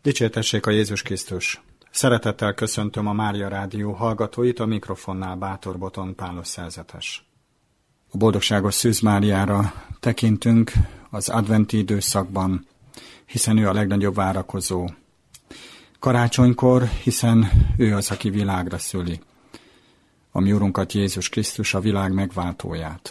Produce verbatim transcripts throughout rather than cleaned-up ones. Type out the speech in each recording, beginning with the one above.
Dicsértessék a Jézus Krisztus! Szeretettel köszöntöm a Mária Rádió hallgatóit, a mikrofonnál Bátor Boton Pálos szerzetes. A boldogságos Szűz Máriára tekintünk az adventi időszakban, hiszen ő a legnagyobb várakozó. Karácsonykor, hiszen ő az, aki világra szüli a mi Urunkat, Jézus Krisztus, a világ megváltóját.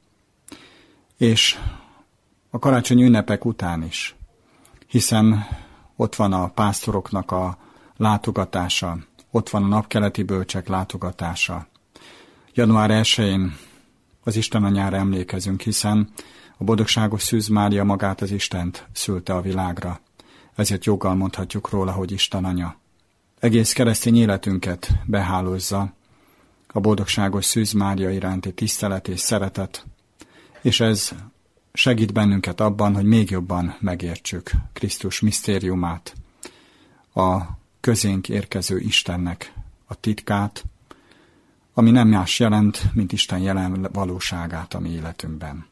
És a karácsonyi ünnepek után is, hiszen ott van a pásztoroknak a látogatása, ott van a napkeleti bölcsek látogatása. január elsején az Isten anyára emlékezünk, hiszen a boldogságos Szűz Mária magát az Istent szülte a világra. Ezért joggal mondhatjuk róla, hogy Isten anya. Egész keresztény életünket behálózza a boldogságos Szűz Mária iránti tisztelet és szeretet, és ez segít bennünket abban, hogy még jobban megértsük Krisztus misztériumát, a közénk érkező Istennek a titkát, ami nem más jelent, mint Isten jelen valóságát a mi életünkben.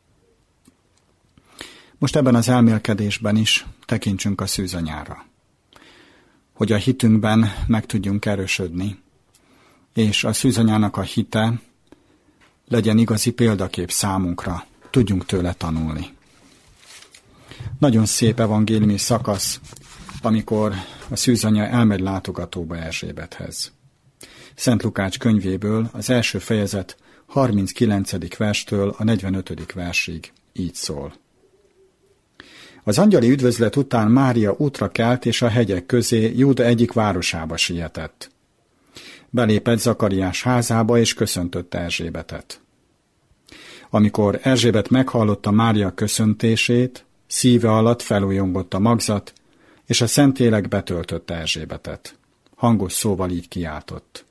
Most ebben az elmélkedésben is tekintsünk a szűzanyára, hogy a hitünkben meg tudjunk erősödni, és a szűzanyának a hite legyen igazi példakép számunkra, tudjunk tőle tanulni. Nagyon szép evangéliumi szakasz, amikor a szűzanya elmegy látogatóba Erzsébethez. Szent Lukács könyvéből az első fejezet harminckilencedik verstől a negyvenötödik versig így szól. Az angyali üdvözlet után Mária útra kelt, és a hegyek közé Júda egyik városába sietett. Belépett Zakariás házába, és köszöntötte Erzsébetet. Amikor Erzsébet meghallotta Mária köszöntését, szíve alatt felújongott a magzat, és a Szentlélek betöltötte Erzsébetet. Hangos szóval így kiáltott.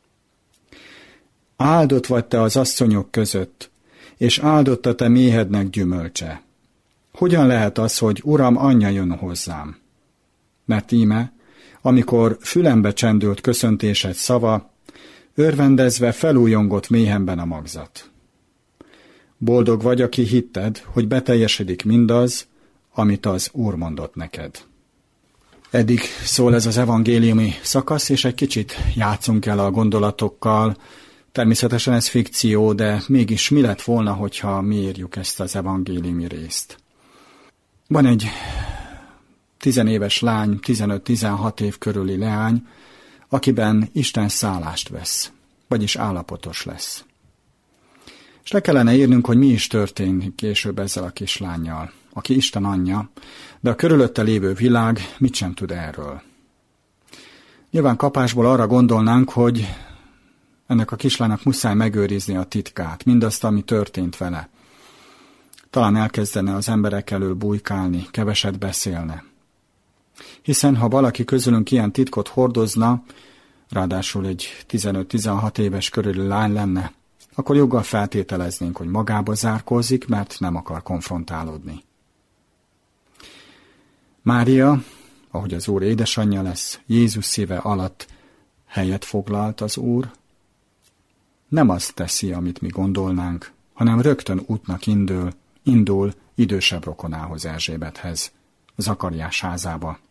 Áldott vagy te az asszonyok között, és áldott a te méhednek gyümölcse. Hogyan lehet az, hogy Uram anyja jön hozzám? Mert íme, amikor fülembe csendült köszöntésed szava, örvendezve felújongott méhemben a magzat. Boldog vagy, aki hitted, hogy beteljesedik mindaz, amit az Úr mondott neked. Eddig szól ez az evangéliumi szakasz, és egy kicsit játszunk el a gondolatokkal. Természetesen ez fikció, de mégis mi lett volna, hogyha mi írjuk ezt az evangéliumi részt? Van egy tizenéves lány, tizenöt-tizenhat év körüli leány, akiben Isten szállást vesz, vagyis állapotos lesz. És le kellene írnunk, hogy mi is történik később ezzel a kislánnyal, aki Isten anyja, de a körülötte lévő világ mit sem tud erről. Nyilván kapásból arra gondolnánk, hogy ennek a kislánynak muszáj megőrizni a titkát, mindazt, ami történt vele. Talán elkezdene az emberek elől bujkálni, keveset beszélne. Hiszen ha valaki közülünk ilyen titkot hordozna, ráadásul egy tizenöt-tizenhat éves körüli lány lenne, akkor joggal feltételeznénk, hogy magába zárkózik, mert nem akar konfrontálódni. Mária, ahogy az Úr édesanyja lesz, Jézus szíve alatt helyet foglalt az Úr, nem azt teszi, amit mi gondolnánk, hanem rögtön útnak indul, indul idősebb rokonához, Erzsébethez, Zakariás házába.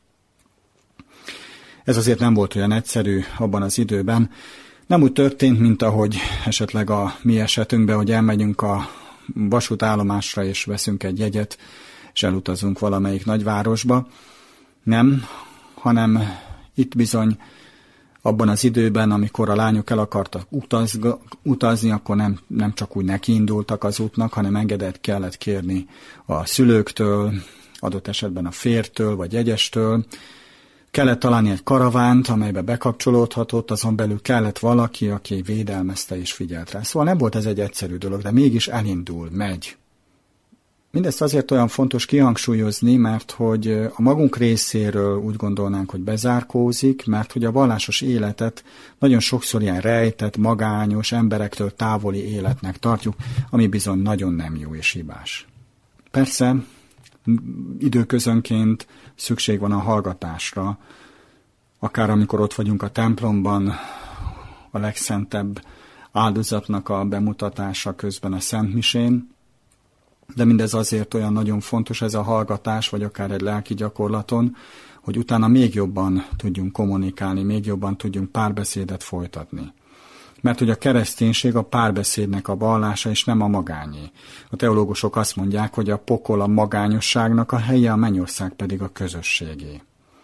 Ez azért nem volt olyan egyszerű abban az időben. Nem úgy történt, mint ahogy esetleg a mi esetünkben, hogy elmegyünk a vasútállomásra és veszünk egy jegyet, és elutazunk valamelyik nagyvárosba. Nem, hanem itt bizony abban az időben, amikor a lányok el akartak utazga, utazni, akkor nem, nem csak úgy nekiindultak az útnak, hanem engedélyt kellett kérni a szülőktől, adott esetben a férjtől vagy jegyestől. Kellett találni egy karavánt, amelybe bekapcsolódhatott, azon belül kellett valaki, aki védelmezte és figyelt rá. Szóval nem volt ez egy egyszerű dolog, de mégis elindul, megy. Mindezt azért olyan fontos kihangsúlyozni, mert hogy a magunk részéről úgy gondolnánk, hogy bezárkózik, mert hogy a vallásos életet nagyon sokszor ilyen rejtett, magányos, emberektől távoli életnek tartjuk, ami bizony nagyon nem jó és hibás. Persze, időközönként szükség van a hallgatásra, akár amikor ott vagyunk a templomban, a legszentebb áldozatnak a bemutatása közben a szentmisén, de mindez azért olyan nagyon fontos ez a hallgatás, vagy akár egy lelki gyakorlaton, hogy utána még jobban tudjunk kommunikálni, még jobban tudjunk párbeszédet folytatni. Mert hogy a kereszténység a párbeszédnek a vallása, és nem a magányé. A teológusok azt mondják, hogy a pokol a magányosságnak a helye, a mennyország pedig a közösségé.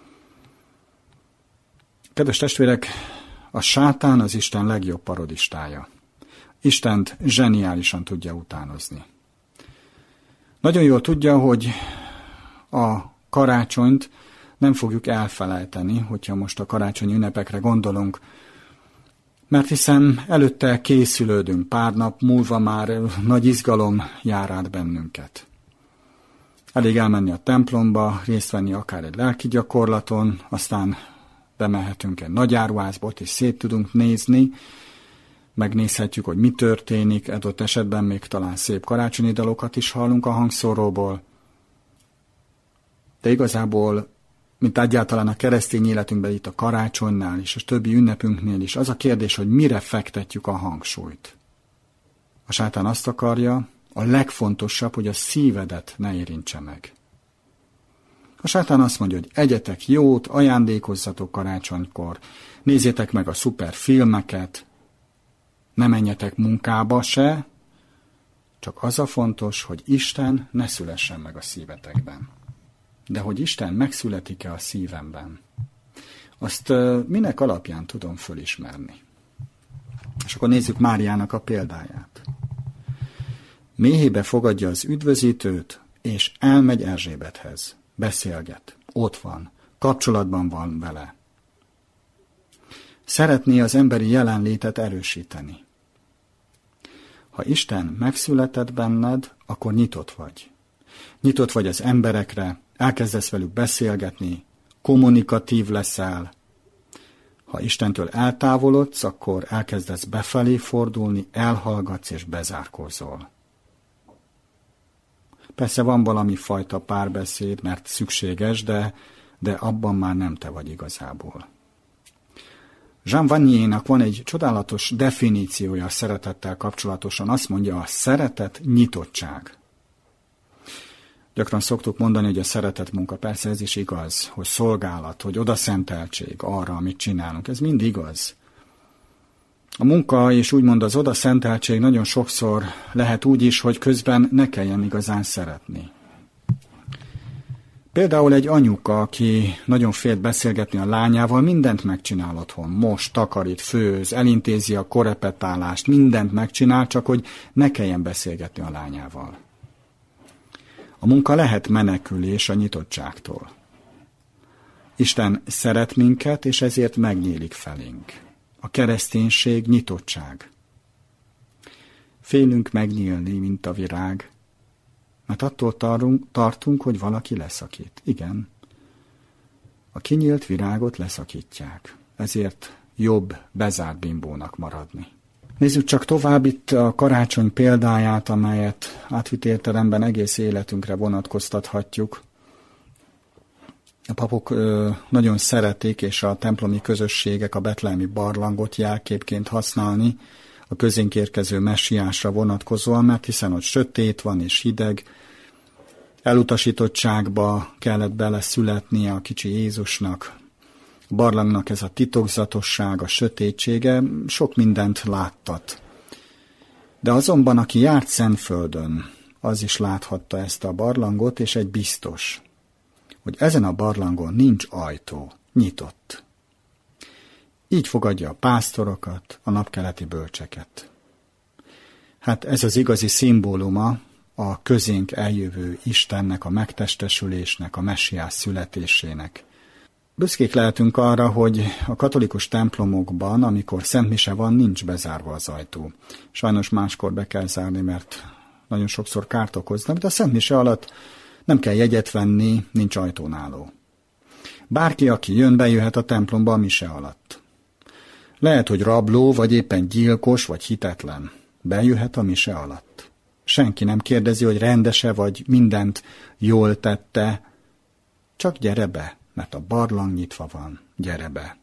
Kedves testvérek, a sátán az Isten legjobb parodistája. Istent zseniálisan tudja utánozni. Nagyon jól tudja, hogy a karácsonyt nem fogjuk elfelejteni, hogyha most a karácsonyi ünnepekre gondolunk, mert hiszen előtte készülődünk, pár nap múlva már nagy izgalom jár át bennünket. Elég elmenni a templomba, részt venni akár egy lelki gyakorlaton, aztán bemehetünk egy nagy áruházba, ott is szét tudunk nézni, megnézhetjük, hogy mi történik, adott esetben még talán szép karácsonyi dalokat is hallunk a hangszóróból. De igazából, mint egyáltalán a keresztény életünkben itt a karácsonynál és a többi ünnepünknél is, az a kérdés, hogy mire fektetjük a hangsúlyt. A sátán azt akarja, a legfontosabb, hogy a szívedet ne érintse meg. A sátán azt mondja, hogy egyetek jót, ajándékozzatok karácsonykor, nézzétek meg a szuper filmeket, ne menjetek munkába se, csak az a fontos, hogy Isten ne szülessen meg a szívetekben. De hogy Isten megszületik-e a szívemben, azt minek alapján tudom fölismerni? És akkor nézzük Máriának a példáját. Méhébe fogadja az üdvözítőt, és elmegy Erzsébethez. Beszélget, ott van, kapcsolatban van vele. Szeretné az emberi jelenlétet erősíteni. Ha Isten megszületett benned, akkor nyitott vagy. Nyitott vagy az emberekre, elkezdesz velük beszélgetni, kommunikatív leszel. Ha Istentől eltávolodsz, akkor elkezdesz befelé fordulni, elhallgatsz és bezárkózol. Persze van valami fajta párbeszéd, mert szükséges, de, de abban már nem te vagy igazából. Jean Vanier-nak van egy csodálatos definíciója a szeretettel kapcsolatosan. Azt mondja, a szeretet nyitottság. Gyakran szoktuk mondani, hogy a szeretet munka, persze ez is igaz, hogy szolgálat, hogy odaszenteltség arra, amit csinálunk. Ez mind igaz. A munka és úgymond az odaszenteltség nagyon sokszor lehet úgy is, hogy közben ne kelljen igazán szeretni. Például egy anyuka, aki nagyon fél beszélgetni a lányával, mindent megcsinál otthon. Most takarít, főz, elintézi a korepetálást, mindent megcsinál, csak hogy ne kelljen beszélgetni a lányával. A munka lehet menekülés a nyitottságtól. Isten szeret minket, és ezért megnyílik felénk. A kereszténység nyitottság. Félünk megnyílni, mint a virág, mert attól tartunk, tartunk, hogy valaki leszakít. Igen, a kinyílt virágot leszakítják, ezért jobb bezárt bimbónak maradni. Nézzük csak tovább itt a karácsony példáját, amelyet átvitt értelemben egész életünkre vonatkoztathatjuk. A papok ö, nagyon szeretik, és a templomi közösségek a betlehemi barlangot jelképként használni a közénk érkező messiásra vonatkozóan, mert hiszen ott sötét van és hideg, elutasítottságba kellett beleszületnie a kicsi Jézusnak. A barlangnak ez a titokzatosság, a sötétsége sok mindent láttat. De azonban, aki járt Szentföldön, az is láthatta ezt a barlangot, és egy biztos, hogy ezen a barlangon nincs ajtó, nyitott. Így fogadja a pásztorokat, a napkeleti bölcseket. Hát ez az igazi szimbóluma a közénk eljövő Istennek, a megtestesülésnek, a messiás születésének. Büszkék lehetünk arra, hogy a katolikus templomokban, amikor szentmise van, nincs bezárva az ajtó. Sajnos máskor be kell zárni, mert nagyon sokszor kárt okoznak, de a szentmise alatt nem kell jegyet venni, nincs ajtónáló. Bárki, aki jön, bejöhet a templomba a mise alatt. Lehet, hogy rabló, vagy éppen gyilkos, vagy hitetlen. Bejöhet a mise alatt. Senki nem kérdezi, hogy rendese, vagy mindent jól tette. Csak gyere be, mert a barlang nyitva van. Gyere be.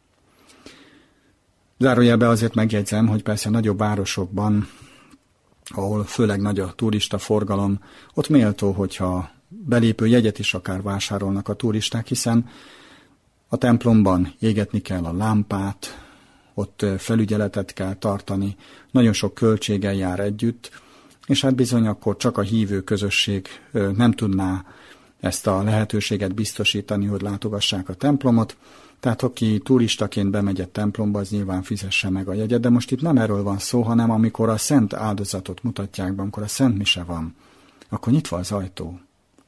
Zárójelben azért megjegyzem, hogy persze nagyobb városokban, ahol főleg nagy a turista forgalom, ott méltó, hogyha belépő jegyet is akár vásárolnak a turisták, hiszen a templomban égetni kell a lámpát, ott felügyeletet kell tartani, nagyon sok költséggel jár együtt, és hát bizony akkor csak a hívő közösség nem tudná ezt a lehetőséget biztosítani, hogy látogassák a templomot, tehát aki turistaként bemegy egy templomba, az nyilván fizesse meg a jegyet, de most itt nem erről van szó, hanem amikor a szent áldozatot mutatják be, amikor a szent mise van, akkor nyitva az ajtó.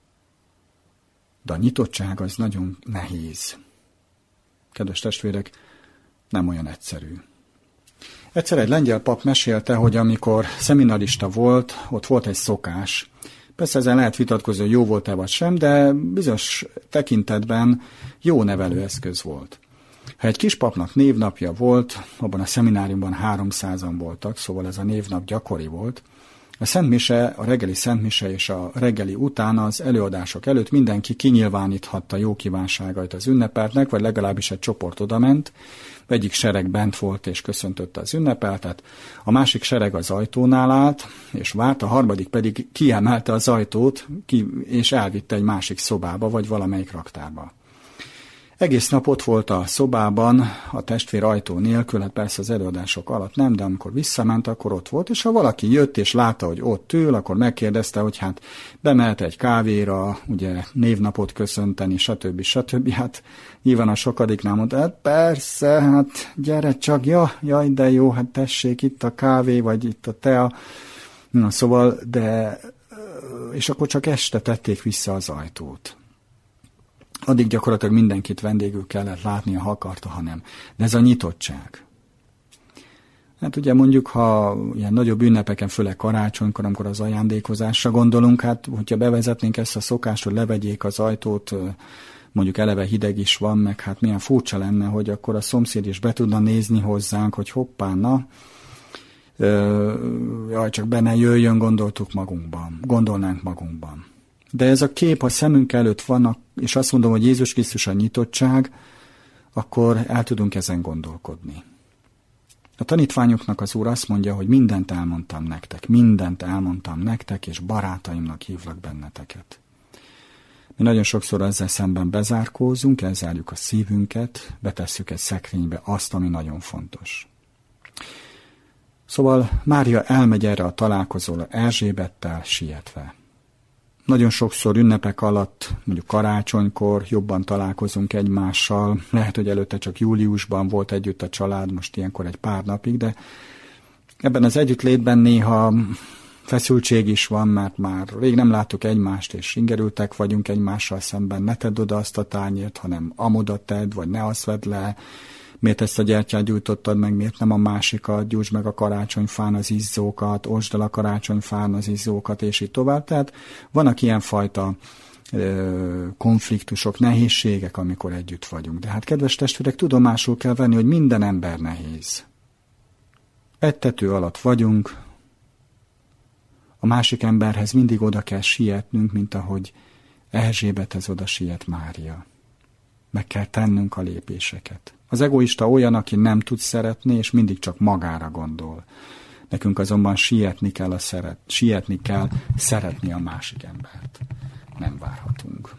De a nyitottság az nagyon nehéz. Kedves testvérek, nem olyan egyszerű. Egyszer egy lengyel pap mesélte, hogy amikor szeminarista volt, ott volt egy szokás. Persze ezen lehet vitatkozni, hogy jó volt-e vagy sem, de bizonyos tekintetben jó nevelőeszköz volt. Ha egy kis papnak névnapja volt, abban a szemináriumban háromszázan voltak, szóval ez a névnap gyakori volt, a szentmise, a reggeli szentmise és a reggeli után az előadások előtt mindenki kinyilváníthatta jó kívánságait az ünnepeltnek, vagy legalábbis egy csoport odament, egyik sereg bent volt és köszöntötte az ünnepeltet, a másik sereg az ajtónál állt, és várt, a harmadik pedig kiemelte az ajtót, ki, és elvitte egy másik szobába, vagy valamelyik raktárba. Egész nap ott volt a szobában, a testvér ajtó nélkül, hát persze az előadások alatt nem, de amikor visszament, akkor ott volt, és ha valaki jött és látta, hogy ott ül, akkor megkérdezte, hogy hát bemehet egy kávéra, ugye névnapot köszönteni, stb. stb. Hát nyilván a sokadiknál mondta, hát persze, hát gyere csak, ja, jaj, de jó, hát tessék, itt a kávé, vagy itt a tea. Na szóval, de, és akkor csak este tették vissza az ajtót. Addig gyakorlatilag mindenkit vendégül kellett látnia, ha akarta, ha nem. De ez a nyitottság. Hát ugye mondjuk, ha ilyen nagyobb ünnepeken, főleg karácsonykor, amikor az ajándékozásra gondolunk, hát hogyha bevezetnénk ezt a szokást, hogy levegyék az ajtót, mondjuk eleve hideg is van, meg hát milyen furcsa lenne, hogy akkor a szomszéd is be tudna nézni hozzánk, hogy hoppá, na, jaj, csak be ne jöjjön, gondoltuk magunkban, gondolnánk magunkban. De ez a kép a szemünk előtt van, és azt mondom, hogy Jézus Krisztus a nyitottság, akkor el tudunk ezen gondolkodni. A tanítványoknak az Úr azt mondja, hogy mindent elmondtam nektek, mindent elmondtam nektek, és barátaimnak hívlak benneteket. Mi nagyon sokszor ezzel szemben bezárkózunk, elzárjuk a szívünket, betesszük egy szekrénybe azt, ami nagyon fontos. Szóval Mária elmegy erre a találkozóra Erzsébettel sietve. Nagyon sokszor ünnepek alatt, mondjuk karácsonykor jobban találkozunk egymással, lehet, hogy előtte csak júliusban volt együtt a család, most ilyenkor egy pár napig, de ebben az együttlétben néha feszültség is van, mert már rég nem láttuk egymást, és ingerültek vagyunk egymással szemben, ne tedd oda azt a tányért, hanem amoda tedd, vagy ne azt vedd le, miért ezt a gyertyát gyújtottad meg, miért nem a másikat, gyújtsd meg a karácsonyfán az izzókat, osd el a karácsonyfán az izzókat, és így tovább. Tehát vannak ilyenfajta ö, konfliktusok, nehézségek, amikor együtt vagyunk. De hát, kedves testvérek, tudomásul kell venni, hogy minden ember nehéz. Egy tető alatt vagyunk, a másik emberhez mindig oda kell sietnünk, mint ahogy Erzsébethez oda siet Mária. Meg kell tennünk a lépéseket. Az egoista olyan, aki nem tud szeretni, és mindig csak magára gondol. Nekünk azonban sietni kell, a szeret, sietni kell szeretni a másik embert. Nem várhatunk.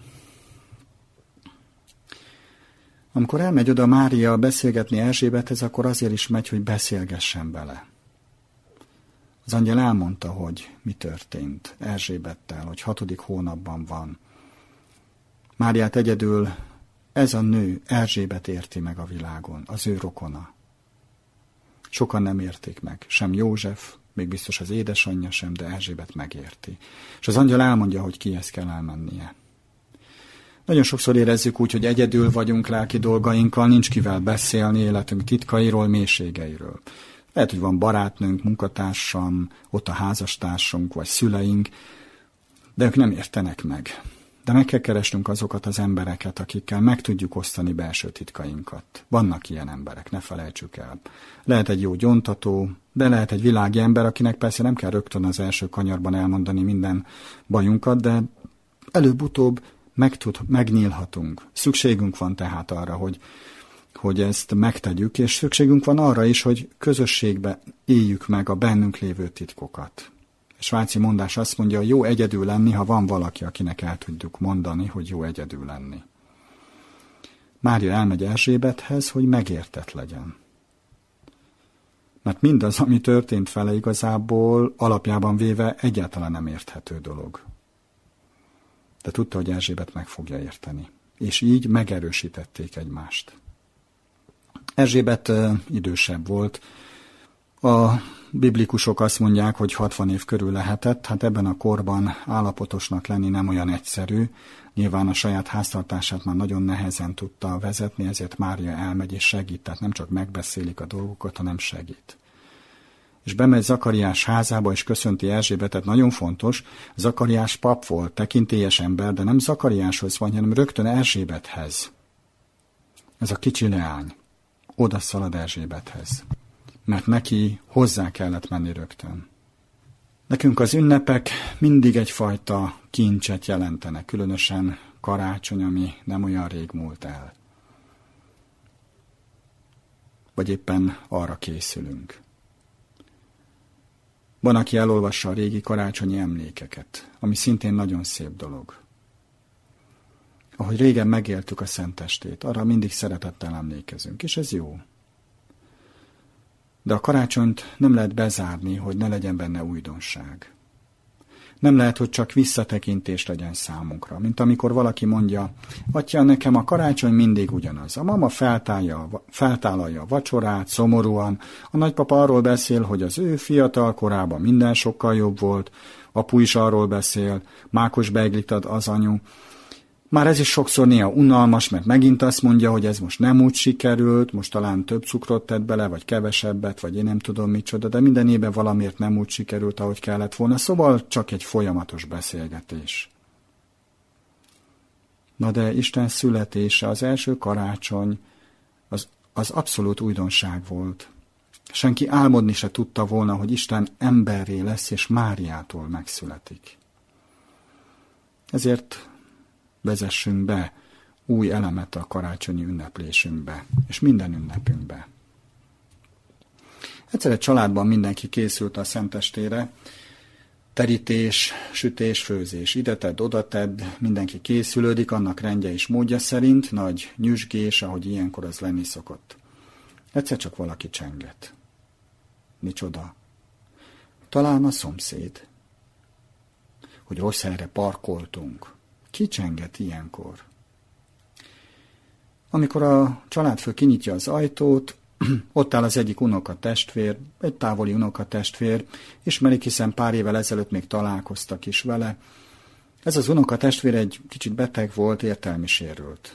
Amikor elmegy oda Mária beszélgetni Erzsébethez, akkor azért is megy, hogy beszélgessen bele. Az angyal elmondta, hogy mi történt Erzsébettel, hogy hatodik hónapban van. Máriát egyedül ez a nő, Erzsébet érti meg a világon, az ő rokona. Sokan nem értik meg, sem József, még biztos az édesanyja sem, de Erzsébet megérti. És az angyal elmondja, hogy kihez kell elmennie. Nagyon sokszor érezzük úgy, hogy egyedül vagyunk lelki dolgainkkal, nincs kivel beszélni életünk titkairól, mélységeiről. Lehet, hogy van barátnőnk, munkatársam, ott a házastársunk, vagy szüleink, de ők nem értenek meg. De meg kell keresnünk azokat az embereket, akikkel meg tudjuk osztani belső titkainkat. Vannak ilyen emberek, ne felejtsük el. Lehet egy jó gyóntató, de lehet egy világi ember, akinek persze nem kell rögtön az első kanyarban elmondani minden bajunkat, de előbb-utóbb meg tud, megnyílhatunk. Szükségünk van tehát arra, hogy, hogy ezt megtegyük, és szükségünk van arra is, hogy közösségbe éljük meg a bennünk lévő titkokat. A svájci mondás azt mondja, jó egyedül lenni, ha van valaki, akinek el tudjuk mondani, hogy jó egyedül lenni. Mária elmegy Erzsébethez, hogy megértett legyen. Mert mindaz, ami történt vele igazából, alapjában véve egyáltalán nem érthető dolog. De tudta, hogy Erzsébet meg fogja érteni. És így megerősítették egymást. Erzsébet uh, idősebb volt. A biblikusok azt mondják, hogy hatvan év körül lehetett. Hát ebben a korban állapotosnak lenni nem olyan egyszerű. Nyilván a saját háztartását már nagyon nehezen tudta vezetni, ezért Mária elmegy és segít. Tehát nem csak megbeszélik a dolgokat, hanem segít. És bemegy Zakariás házába, és köszönti Erzsébetet. Nagyon fontos, Zakariás pap volt, tekintélyes ember, de nem Zakariáshoz van, hanem rögtön Erzsébethez. Ez a kicsi leány oda szalad Erzsébethez, mert neki hozzá kellett menni rögtön. Nekünk az ünnepek mindig egyfajta kincset jelentenek, különösen karácsony, ami nem olyan rég múlt el. Vagy éppen arra készülünk. Van, aki elolvassa a régi karácsonyi emlékeket, ami szintén nagyon szép dolog. Ahogy régen megéltük a szentestét, arra mindig szeretettel emlékezünk, és ez jó. De a karácsonyt nem lehet bezárni, hogy ne legyen benne újdonság. Nem lehet, hogy csak visszatekintés legyen számunkra, mint amikor valaki mondja, atya, nekem a karácsony mindig ugyanaz. A mama feltálja, feltállalja a vacsorát, szomorúan, a nagypapa arról beszél, hogy az ő fiatal korában minden sokkal jobb volt, apu is arról beszél, mákos beiglit ad az anyu. Már ez is sokszor néha unalmas, mert megint azt mondja, hogy ez most nem úgy sikerült, most talán több cukrot tett bele, vagy kevesebbet, vagy én nem tudom micsoda, de minden évben valamiért nem úgy sikerült, ahogy kellett volna. Szóval csak egy folyamatos beszélgetés. Na de Isten születése, az első karácsony, az, az abszolút újdonság volt. Senki álmodni se tudta volna, hogy Isten emberré lesz, és Máriától megszületik. Ezért vezessünk be új elemet a karácsonyi ünneplésünkbe, és minden ünnepünkbe. Egyszer egy családban mindenki készült a szentestére, terítés, sütés, főzés, ide tedd, oda tedd, mindenki készülődik, annak rendje és módja szerint, nagy nyüzsgés, ahogy ilyenkor az lenni szokott. Egyszer csak valaki csengett. Micsoda? Talán a szomszéd, hogy rossz helyre parkoltunk. Ki csenget ilyenkor? Amikor a családfő kinyitja az ajtót, ott áll az egyik unokatestvér, egy távoli unokatestvér, ismerik, hiszen pár évvel ezelőtt még találkoztak is vele. Ez az unokatestvér egy kicsit beteg volt, értelmi sérült.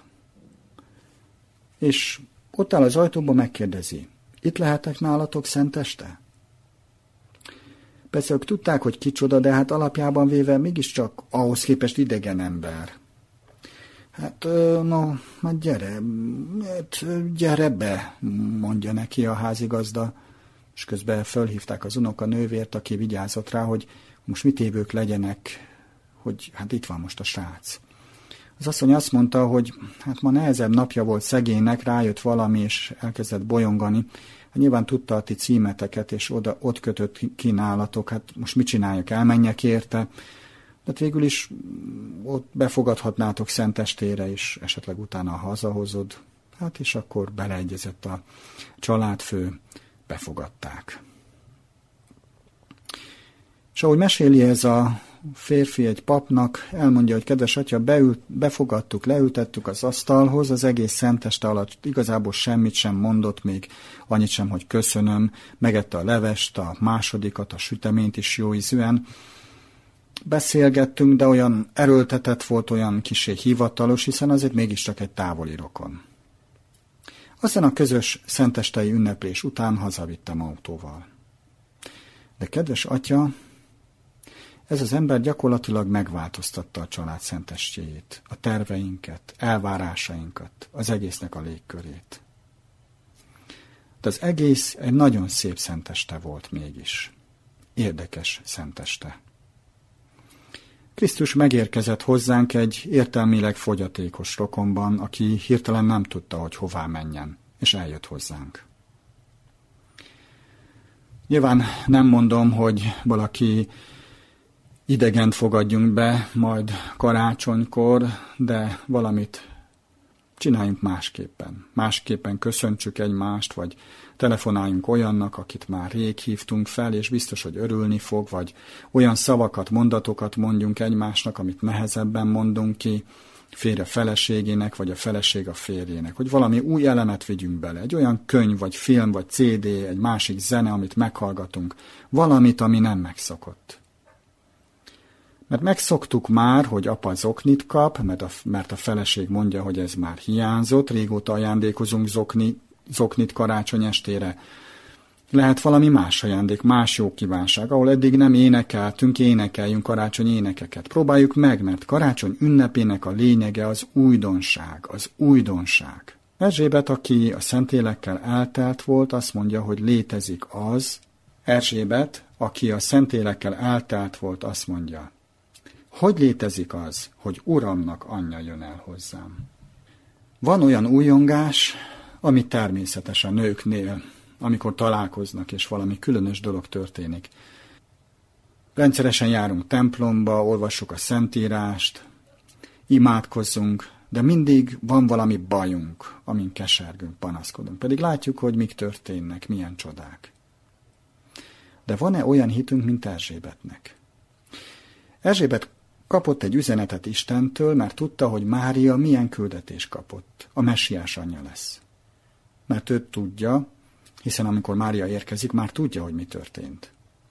És ott áll az ajtóban, megkérdezi, itt lehetek nálatok szenteste? Persze ők tudták, hogy kicsoda, de hát alapjában véve mégiscsak ahhoz képest idegen ember. Hát, no, hát gyere, gyere be, mondja neki a házigazda, és közben fölhívták az unokanővért, aki vigyázott rá, hogy most mit évők legyenek, hogy hát itt van most a srác. Az asszony azt mondta, hogy hát ma nehezebb napja volt szegénynek, rájött valami, és elkezdett bolyongani. Hát nyilván tudta a ti címeteket, és oda, ott kötött kínálatok, hát most mit csináljak, elmenjek érte. De végül is ott befogadhatnátok szentestére, és esetleg utána hazahozod. Hát és akkor beleegyezett a családfő, befogadták. És ahogy meséli ez a férfi egy papnak, elmondja, hogy kedves atya, beült, befogadtuk, leültettük az asztalhoz, az egész szenteste alatt igazából semmit sem mondott, még annyit sem, hogy köszönöm, megette a levest, a másodikat, a süteményt is jó ízűen. Beszélgettünk, de olyan erőltetett volt, olyan kissé hivatalos, hiszen azért mégiscsak egy távoli rokon. Aztán a közös szentestei ünneplés után hazavittem autóval. De kedves atya, ez az ember gyakorlatilag megváltoztatta a család szentestjéjét, a terveinket, elvárásainkat, az egésznek a légkörét. De az egész egy nagyon szép szenteste volt mégis. Érdekes szenteste. Krisztus megérkezett hozzánk egy értelmileg fogyatékos rokonban, aki hirtelen nem tudta, hogy hová menjen, és eljött hozzánk. Nyilván nem mondom, hogy valaki idegent fogadjunk be majd karácsonykor, de valamit csináljunk másképpen. Másképpen köszöntsük egymást, vagy telefonáljunk olyannak, akit már rég hívtunk fel, és biztos, hogy örülni fog, vagy olyan szavakat, mondatokat mondjunk egymásnak, amit nehezebben mondunk ki, férj a feleségének, vagy a feleség a férjének, hogy valami új elemet vigyünk bele, egy olyan könyv, vagy film, vagy cé dé, egy másik zene, amit meghallgatunk, valamit, ami nem megszokott. Mert megszoktuk már, hogy apa zoknit kap, mert a, mert a feleség mondja, hogy ez már hiányzott, régóta ajándékozunk zokni, zoknit karácsony estére. Lehet valami más ajándék, más jó kívánság, ahol eddig nem énekeltünk, énekeljünk karácsony énekeket. Próbáljuk meg, mert karácsony ünnepének a lényege az újdonság, az újdonság. Erzsébet, aki a Szentélekkel eltelt volt, azt mondja, hogy létezik az. Erzsébet, aki a Szentélekkel eltelt volt, azt mondja, hogy létezik az, hogy Uramnak anyja jön el hozzám. Van olyan újongás, ami természetes a nőknél, amikor találkoznak, és valami különös dolog történik. Rendszeresen járunk templomba, olvassuk a Szentírást, imádkozzunk, de mindig van valami bajunk, amin kesergünk, panaszkodunk. Pedig látjuk, hogy mik történnek, milyen csodák. De van-e olyan hitünk, mint Erzsébetnek? Erzsébet kapott egy üzenetet Istentől, mert tudta, hogy Mária milyen küldetés kapott. A messiás anyja lesz. Mert ő tudja, hiszen amikor Mária érkezik, már tudja, hogy mi történt.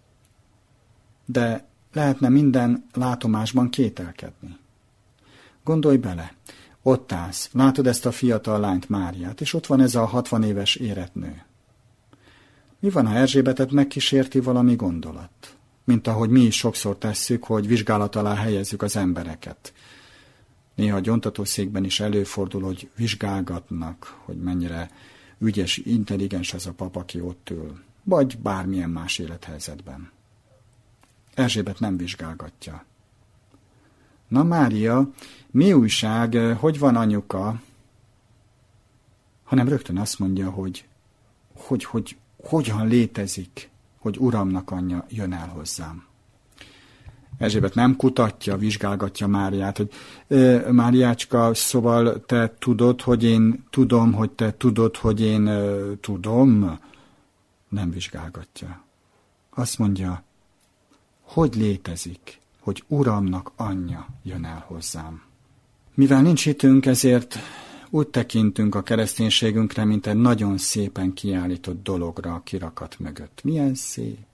De lehetne minden látomásban kételkedni. Gondolj bele, ott állsz, látod ezt a fiatal lányt, Máriát, és ott van ez a hatvan éves érett nő. Mi van, ha Erzsébetet megkísérti valami gondolat? Mint ahogy mi is sokszor tesszük, hogy vizsgálat alá helyezzük az embereket. Néha a gyóntatószékben is előfordul, hogy vizsgálgatnak, hogy mennyire ügyes, intelligens az a pap, aki ott ül, vagy bármilyen más élethelyzetben. Erzsébet nem vizsgálgatja. Na Mária, mi újság, hogy van anyuka? Hanem rögtön azt mondja, hogy hogy, hogy hogyan létezik, hogy Uramnak anyja jön el hozzám. Erzsébet nem kutatja, vizsgálgatja Máriát, hogy e, Máriácska, szóval te tudod, hogy én tudom, hogy te tudod, hogy én e, tudom. Nem vizsgálgatja. Azt mondja, hogy létezik, hogy Uramnak anyja jön el hozzám. Mivel nincs hitünk, ezért úgy tekintünk a kereszténységünkre, mint egy nagyon szépen kiállított dologra a kirakat mögött. Milyen szép!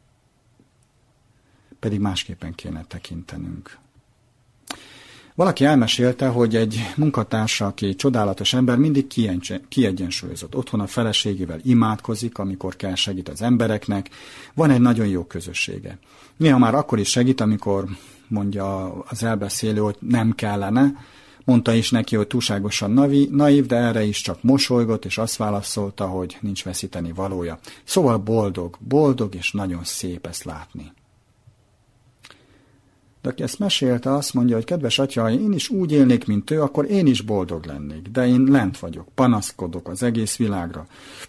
Pedig másképpen kéne tekintenünk. Valaki elmesélte, hogy egy munkatársa, aki csodálatos ember, mindig kiegyensúlyozott. Otthon a feleségével imádkozik, amikor kell, segít az embereknek. Van egy nagyon jó közössége. Néha már akkor is segít, amikor mondja az elbeszélő, hogy nem kellene. Mondta is neki, hogy túlságosan navi, naív, de erre is csak mosolygott, és azt válaszolta, hogy nincs veszíteni valója. Szóval boldog, boldog, és nagyon szép ezt látni. De aki ezt mesélte, azt mondja, hogy kedves atya, ha én is úgy élnék, mint ő, akkor én is boldog lennék, de én lent vagyok, panaszkodok az egész világra.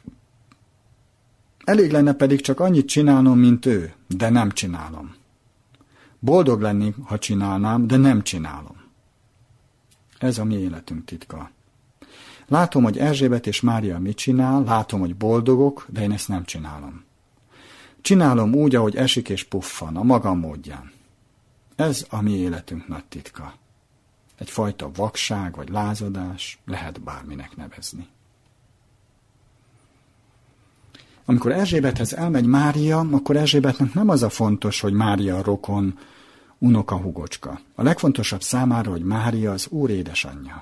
Elég lenne pedig csak annyit csinálnom, mint ő, de nem csinálom. Boldog lennék, ha csinálnám, de nem csinálom. Ez a mi életünk titka. Látom, hogy Erzsébet és Mária mit csinál, látom, hogy boldogok, de én ezt nem csinálom. Csinálom úgy, ahogy esik és puffan, a magam módján. Ez a mi életünk nagy titka. Egyfajta vakság vagy lázadás, lehet bárminek nevezni. Amikor Erzsébethez elmegy Mária, akkor Erzsébetnek nem az a fontos, hogy Mária a rokon, unoka hugocska. A legfontosabb számára, hogy Mária az Úr édesanyja.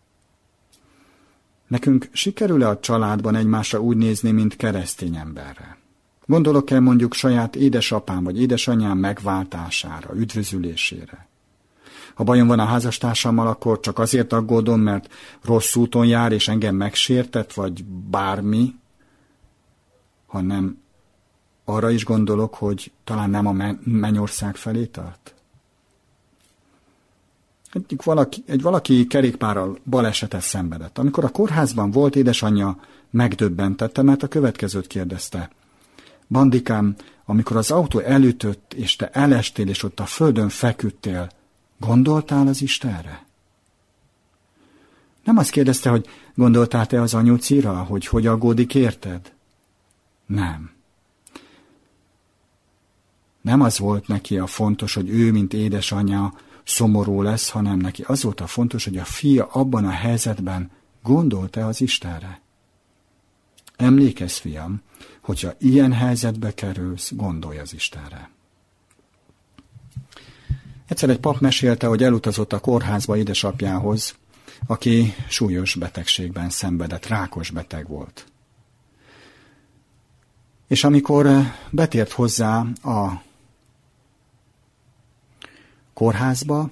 Nekünk sikerül-e a családban egymásra úgy nézni, mint keresztény emberre? Gondolok-e mondjuk saját édesapám vagy édesanyám megváltására, üdvözülésére? Ha bajom van a házastársammal, akkor csak azért aggódom, mert rossz úton jár, és engem megsértett, vagy bármi, hanem arra is gondolok, hogy talán nem a mennyország felé tart. Egy valaki, egy valaki kerékpárral balesetet szenvedett. Amikor a kórházban volt, édesanyja megdöbbentette, mert a következőt kérdezte. Bandikám, amikor az autó elütött, és te elestél, és ott a földön feküdtél, gondoltál az Istenre? Nem azt kérdezte, hogy gondoltál-e az anyucira, hogy hogy aggódik érted? Nem. Nem az volt neki a fontos, hogy ő, mint édesanyja, szomorú lesz, hanem neki az volt a fontos, hogy a fia abban a helyzetben gondolt-e az Istenre. Emlékezz, fiam, hogyha ilyen helyzetbe kerülsz, gondolj az Istenre. Egyszer egy pap mesélte, hogy elutazott a kórházba édesapjához, aki súlyos betegségben szenvedett, rákos beteg volt. És amikor betért hozzá a kórházba,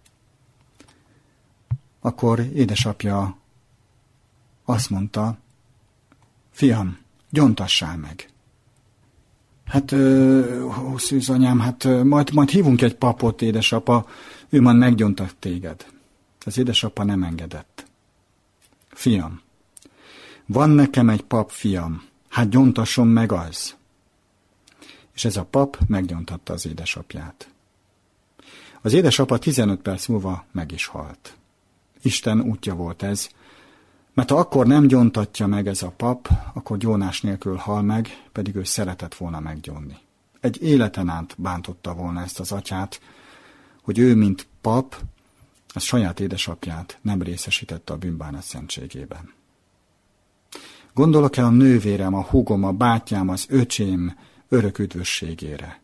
akkor édesapja azt mondta, fiam, gyontassál meg. Hát, ó, szűz anyám, hát majd, majd hívunk egy papot, édesapa, ő majd meggyontat téged. Az édesapa nem engedett. Fiam, van nekem egy pap, fiam, hát gyontasson meg az. És ez a pap meggyontatta az édesapját. Az édesapa tizenöt perc múlva meg is halt. Isten útja volt ez, mert ha akkor nem gyontatja meg ez a pap, akkor gyónás nélkül hal meg, pedig ő szeretett volna meggyónni. Egy életen át bántotta volna ezt az atyát, hogy ő, mint pap, a saját édesapját nem részesítette a bűnbánat szentségében. Gondolok-e a nővérem, a húgom, a bátyám, az öcsém örök üdvösségére?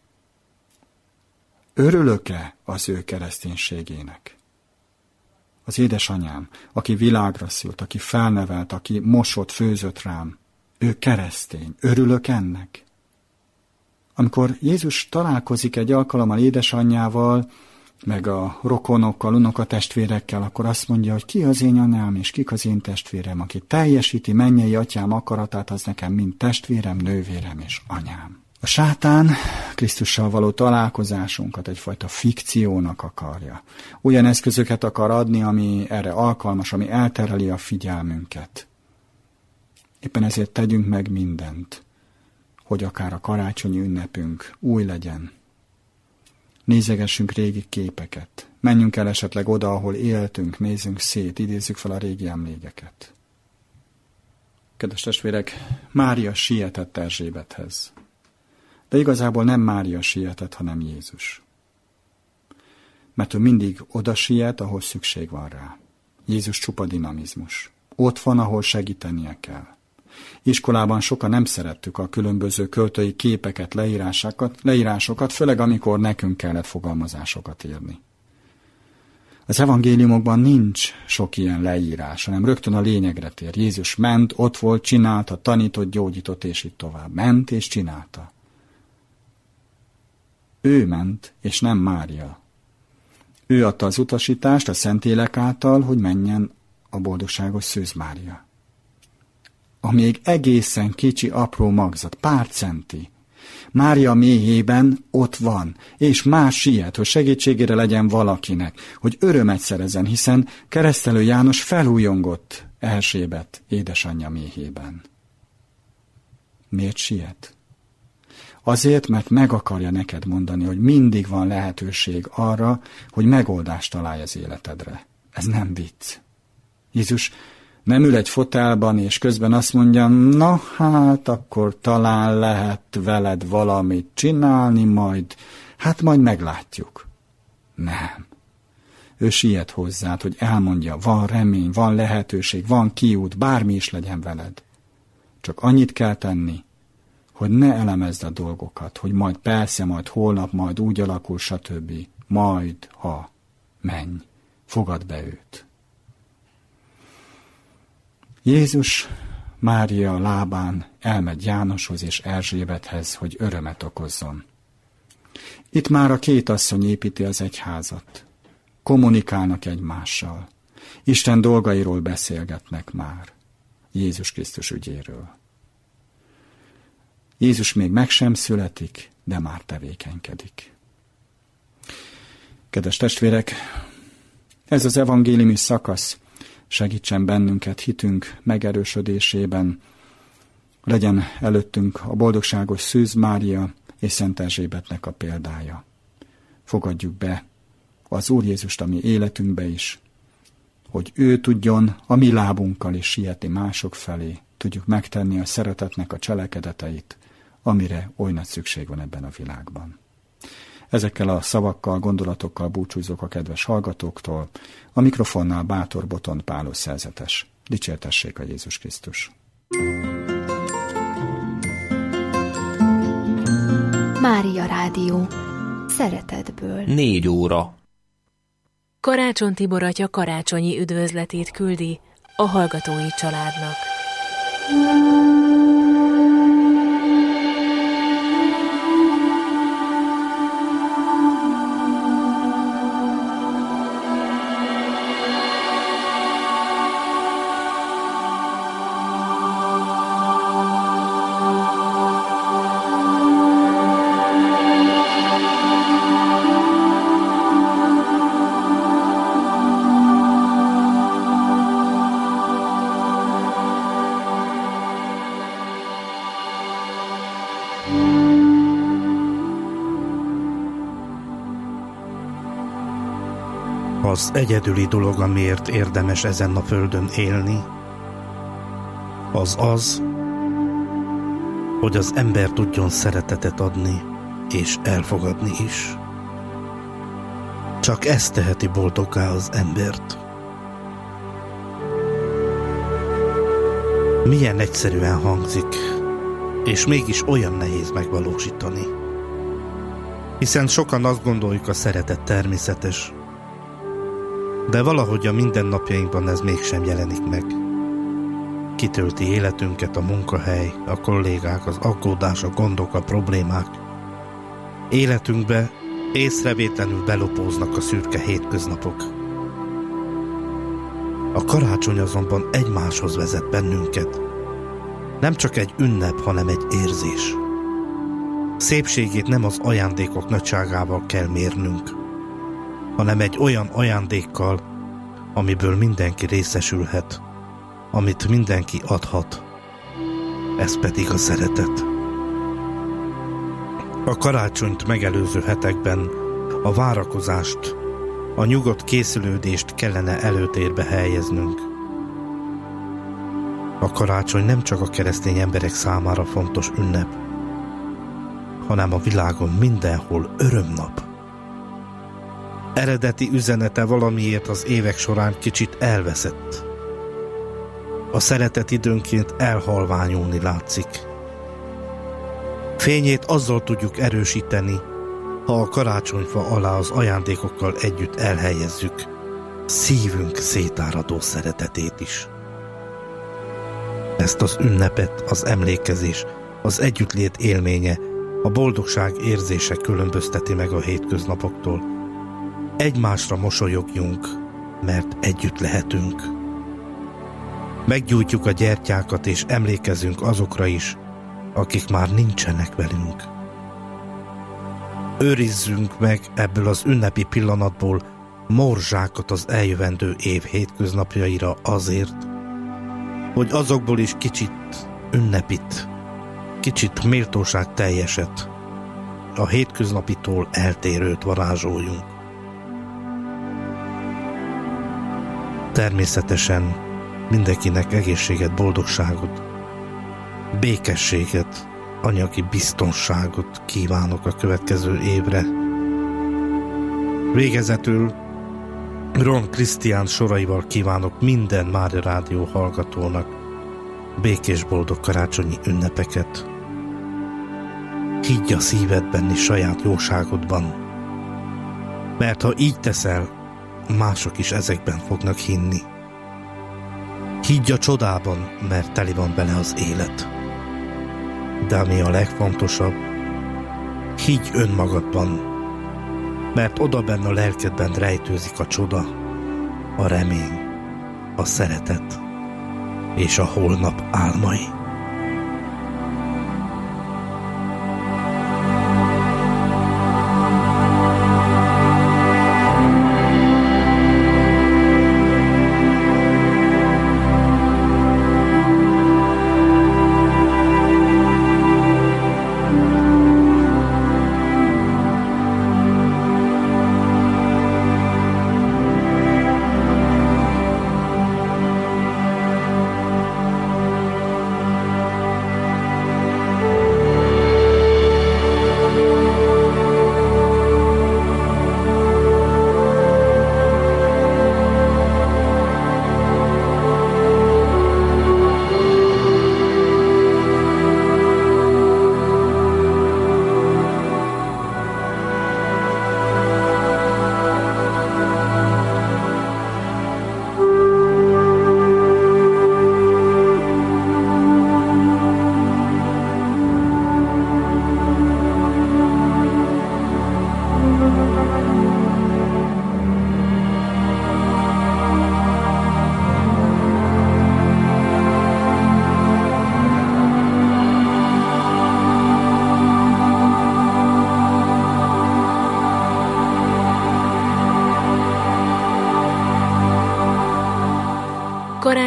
Örülök-e az ő kereszténységének? Az édesanyám, aki világra szült, aki felnevelt, aki mosott, főzött rám, ő keresztény. Örülök ennek? Amikor Jézus találkozik egy alkalommal édesanyjával, meg a rokonokkal, unokatestvérekkel, akkor azt mondja, hogy ki az én anyám, és kik az én testvérem, aki teljesíti mennyei atyám akaratát, az nekem mind testvérem, nővérem és anyám. A sátán Krisztussal való találkozásunkat egyfajta fikciónak akarja. Olyan eszközöket akar adni, ami erre alkalmas, ami eltereli a figyelmünket. Éppen ezért tegyünk meg mindent, hogy akár a karácsonyi ünnepünk új legyen. Nézegessünk régi képeket. Menjünk el esetleg oda, ahol éltünk, nézzünk szét, idézzük fel a régi emlékeket. Kedves testvérek, Mária sietett Erzsébethez. De igazából nem Mária sietett, hanem Jézus. Mert ő mindig oda siet, ahol szükség van rá. Jézus csupa dinamizmus. Ott van, ahol segítenie kell. Iskolában sokan nem szerettük a különböző költői képeket, leírásokat, leírásokat, főleg amikor nekünk kellett fogalmazásokat írni. Az evangéliumokban nincs sok ilyen leírás, hanem rögtön a lényegre tér. Jézus ment, ott volt, csinálta, tanított, gyógyított, és így tovább. Ment és csinálta. Ő ment, és nem Mária. Ő adta az utasítást a Szentlélek által, hogy menjen a boldogságos Szűz Mária. A még egészen kicsi, apró magzat, pár centi. Mária méhében ott van, és más siet, hogy segítségére legyen valakinek, hogy örömet szerezzen, hiszen Keresztelő János felújongott Erzsébet édesanyja méhében. Miért siet? Azért, mert meg akarja neked mondani, hogy mindig van lehetőség arra, hogy megoldást találj az életedre. Ez nem vicc. Jézus nem ül egy fotelban, és közben azt mondja, na hát, akkor talán lehet veled valamit csinálni, majd, hát majd meglátjuk. Nem. Ő siet hozzád, hogy elmondja, van remény, van lehetőség, van kiút, bármi is legyen veled. Csak annyit kell tenni, hogy ne elemezd a dolgokat, hogy majd persze, majd holnap, majd úgy alakul, stb. Majd, ha, menj, fogad be őt. Jézus Mária lábán elmegy Jánoshoz és Erzsébethez, hogy örömet okozzon. Itt már a két asszony építi az egyházat. Kommunikálnak egymással. Isten dolgairól beszélgetnek már. Jézus Krisztus ügyéről. Jézus még meg sem születik, de már tevékenykedik. Kedves testvérek, ez az evangéliumi szakasz segítsen bennünket hitünk megerősödésében, legyen előttünk a boldogságos Szűz Mária, és Szent Erzsébetnek a példája. Fogadjuk be az Úr Jézust a mi életünkbe is, hogy ő tudjon a mi lábunkkal is sietni mások felé, tudjuk megtenni a szeretetnek a cselekedeteit, amire oly nagy szükség van ebben a világban. Ezekkel a szavakkal, gondolatokkal búcsúzok a kedves hallgatóktól, a mikrofonnál Bátor Botond Pálos szerzetes. Dicsértessék a Jézus Krisztus! Mária Rádió. Szeretetből. Négy óra. Karácsony Tibor atya karácsonyi üdvözletét küldi a hallgatói családnak. Az egyedüli dolog, amiért érdemes ezen a földön élni, az az, hogy az ember tudjon szeretetet adni és elfogadni is. Csak ez teheti boldoggá az embert. Milyen egyszerűen hangzik, és mégis olyan nehéz megvalósítani. Hiszen sokan azt gondoljuk, a szeretet természetes, de valahogy a mindennapjainkban ez mégsem jelenik meg. Kitölti életünket a munkahely, a kollégák, az aggódás, a gondok, a problémák. Életünkbe észrevétlenül belopóznak a szürke hétköznapok. A karácsony azonban egymáshoz vezet bennünket. Nem csak egy ünnep, hanem egy érzés. Szépségét nem az ajándékok nagyságával kell mérnünk, hanem egy olyan ajándékkal, amiből mindenki részesülhet, amit mindenki adhat. Ez pedig a szeretet. A karácsonyt megelőző hetekben a várakozást, a nyugodt készülődést kellene előtérbe helyeznünk. A karácsony nem csak a keresztény emberek számára fontos ünnep, hanem a világon mindenhol örömnap. Eredeti üzenete valamiért az évek során kicsit elveszett. A szeretet időnként elhalványulni látszik. Fényét azzal tudjuk erősíteni, ha a karácsonyfa alá az ajándékokkal együtt elhelyezzük szívünk szétáradó szeretetét is. Ezt az ünnepet, az emlékezés, az együttlét élménye, a boldogság érzése különbözteti meg a hétköznapoktól. Egymásra mosolyogjunk, mert együtt lehetünk. Meggyújtjuk a gyertyákat és emlékezünk azokra is, akik már nincsenek velünk. Őrizzünk meg ebből az ünnepi pillanatból morzsákat az eljövendő év hétköznapjaira azért, hogy azokból is kicsit ünnepit, kicsit méltóság teljeset, a hétköznapitól eltérőt varázsoljunk. Természetesen mindenkinek egészséget, boldogságot, békességet, anyagi biztonságot kívánok a következő évre. Végezetül Ron Krisztián soraival kívánok minden Mária Rádió hallgatónak békés, boldog karácsonyi ünnepeket. Higgy a szívedben és saját jóságodban, mert ha így teszel, mások is ezekben fognak hinni. Higgy a csodában, mert teli van bele az élet. De ami a legfontosabb, higgy önmagadban, mert oda benne a lelkedben rejtőzik a csoda, a remény, a szeretet és a holnap álmai.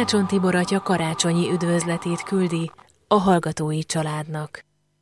Karácsony Tibor atya karácsonyi üdvözletét küldi a hallgatói családnak.